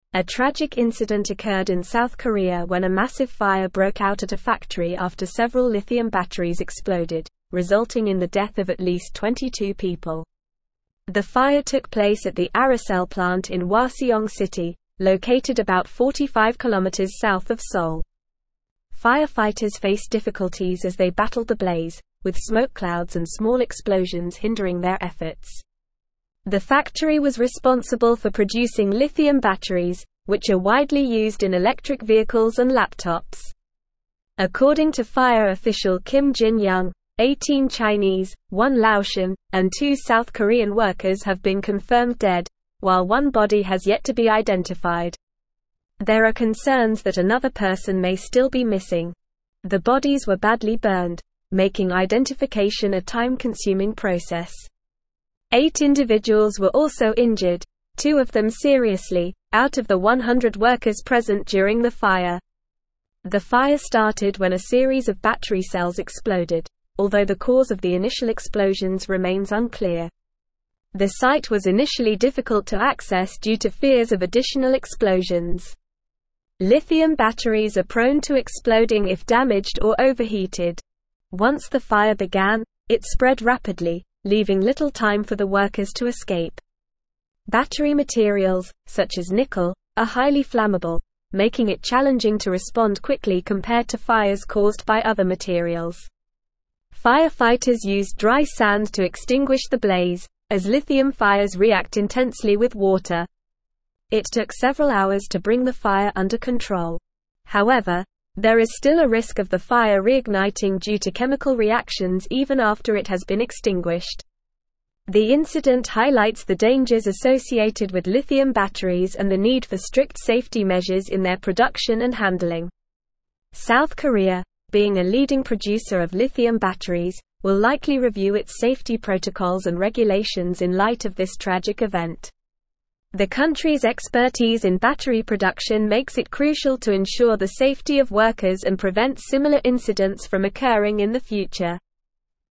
A tragic incident occurred in South Korea when a massive fire broke out at a factory after several lithium batteries exploded, resulting in the death of at least 22 people. The fire took place at the Aracel plant in Hwaseong City, located about 45 kilometers south of Seoul. Firefighters faced difficulties as they battled the blaze, with smoke clouds and small explosions hindering their efforts. The factory was responsible for producing lithium batteries, which are widely used in electric vehicles and laptops. According to fire official Kim Jin-young, 18 Chinese, 1 Laotian, and 2 South Korean workers have been confirmed dead, while one body has yet to be identified. There are concerns that another person may still be missing. The bodies were badly burned, making identification a time-consuming process. 8 individuals were also injured, 2 of them seriously, out of the 100 workers present during the fire. The fire started when a series of battery cells exploded, although the cause of the initial explosions remains unclear. The site was initially difficult to access due to fears of additional explosions. Lithium batteries are prone to exploding if damaged or overheated. Once the fire began, it spread rapidly, leaving little time for the workers to escape. Battery materials, such as nickel, are highly flammable, making it challenging to respond quickly compared to fires caused by other materials. Firefighters used dry sand to extinguish the blaze, as lithium fires react intensely with water. It took several hours to bring the fire under control. However, there is still a risk of the fire reigniting due to chemical reactions even after it has been extinguished. The incident highlights the dangers associated with lithium batteries and the need for strict safety measures in their production and handling. South Korea, being a leading producer of lithium batteries, will likely review its safety protocols and regulations in light of this tragic event. The country's expertise in battery production makes it crucial to ensure the safety of workers and prevent similar incidents from occurring in the future.